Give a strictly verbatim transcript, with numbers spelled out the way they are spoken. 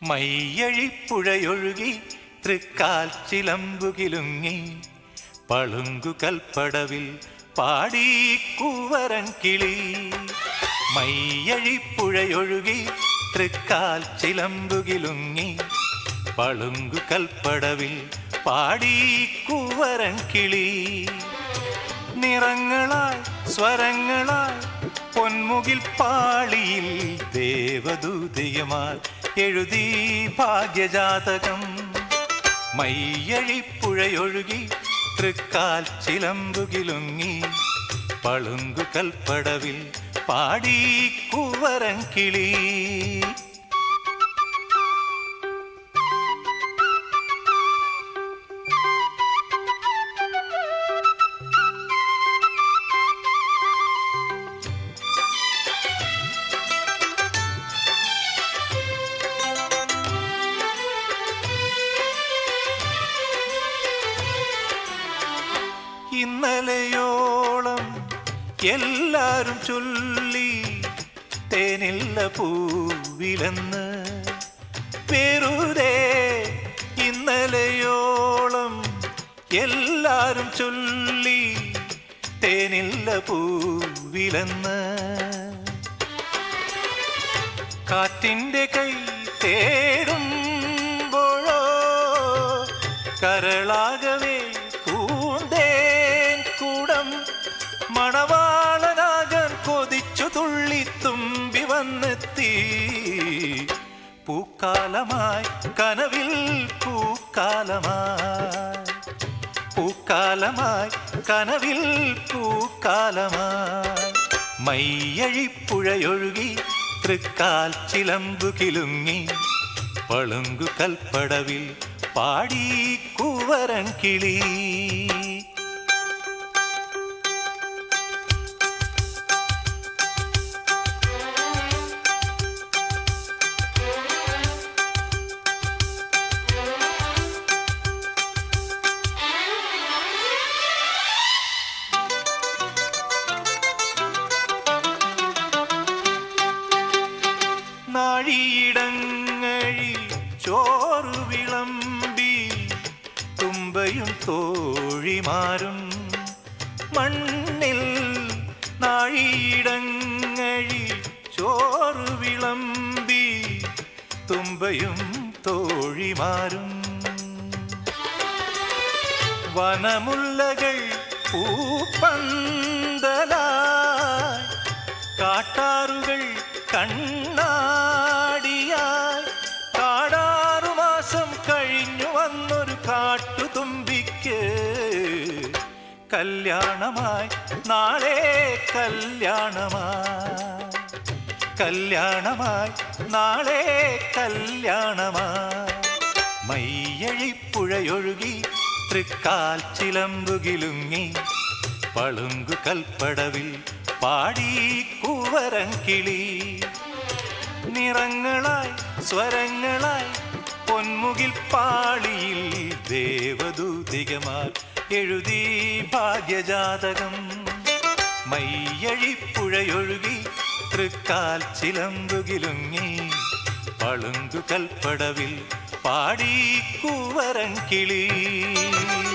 മയ്യഴിപ്പുഴയൊഴുകി തൃക്കാൽ ചിലമ്പുകിലുങ്ങി പളുങ്കു കൽപ്പടവിൽ പാടി കൂവരൻ കിളി. മയ്യഴിപ്പുഴയൊഴുകി തൃക്കാൽ ചിലമ്പുകിലുങ്ങി പളുങ്കു കൽപ്പടവിൽ പാടി കൂവരൻ കിളി. നിറങ്ങളാൽ സ്വരങ്ങളാൽ പൊന്മുകിൽ പാളിയിൽ ദേവദൂതിയമാൽ എഴുതി ഭാഗ്യജാതകം. മയ്യഴിപ്പുഴയൊഴുകി തൃക്കാൽ ചിലമ്പുകിലുങ്ങി പളുങ്കു കൽപ്പടവിൽ പാടി കൂവരൻ കിളി. ഇന്നലെയോളം എല്ലാരും ചൊല്ലി തേനില്ല പൂവിലെന്ന് വെറുതെ. ഇന്നലെയോളം എല്ലാരും ചൊല്ലി തേനില്ല പൂവിലെന്ന്. കാറ്റിൻ്റെ കൈ തേടുമ്പോഴോ കരളാകവേ മണവാളനാകാൻ കൊതിച്ചു തുള്ളി തുമ്പി വന്നെത്തി. പൂക്കാലമായി കനവിൽ പൂക്കാലമായി പൂക്കാലമായി കനവിൽ പൂക്കാലമായി. മയ്യഴിപ്പുഴയൊഴുകി തൃക്കാൽ ചിലമ്പുകിലുങ്ങി പളുങ്കു കൽപ്പടവിൽ പാടി കൂവരൻ കിളി. നാഴിയിടങ്ങഴി ചോറു വിളമ്പി തുമ്പയും തോഴിമാരും മണ്ണിൽ. നാഴിയിടങ്ങഴി ചോറു വിളമ്പി തുമ്പയും തോഴിമാരും. വനമുല്ലകൾ പൂപ്പന്തലായി കാട്ടാറുകൾ കണ്ണാടിയായി. കാടാറുമാസം കഴിഞ്ഞു വന്നൊരു കാട്ടുതുമ്പിക്ക് കല്യാണമായി നാളെ കല്യാണമായി കല്യാണമായി നാളെ കല്യാണമായി. മയ്യഴിപ്പുഴയൊഴുകി തൃക്കാൽ ചിലമ്പുകിലുങ്ങി പളുങ്കു കൽപ്പടവിൽ പാടി കൂവരൻ കിളി. നിറങ്ങളായി സ്വരങ്ങളായി പൊന്മുകിൽ പാളിയിൽ ദേവദൂതികമാർ എഴുതി ഭാഗ്യജാതകം. മയ്യഴിപ്പുഴയൊഴുകി തൃക്കാൽ ചിലമ്പുകിലുങ്ങി പളുങ്കു കൽപ്പടവിൽ പാടി കൂവരൻ കിളി.